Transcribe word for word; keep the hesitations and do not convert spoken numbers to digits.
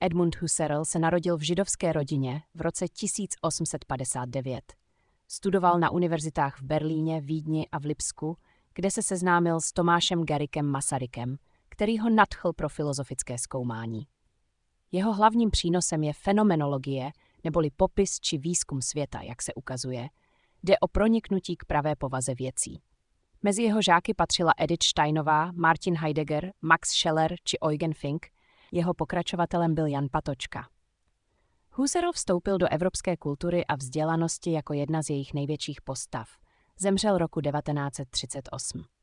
Edmund Husserl se narodil v židovské rodině v roce tisíc osm set padesát devět. Studoval na univerzitách v Berlíně, Vídni a v Lipsku, kde se seznámil s Tomášem Garriguem Masarykem, který ho nadchl pro filozofické zkoumání. Jeho hlavním přínosem je fenomenologie, neboli popis či výzkum světa, jak se ukazuje. Jde o proniknutí k pravé povaze věcí. Mezi jeho žáky patřila Edith Steinová, Martin Heidegger, Max Scheler či Eugen Fink, jeho pokračovatelem byl Jan Patočka. Husserl vstoupil do evropské kultury a vzdělanosti jako jedna z jejich největších postav. Zemřel roku devatenáct set třicet osm.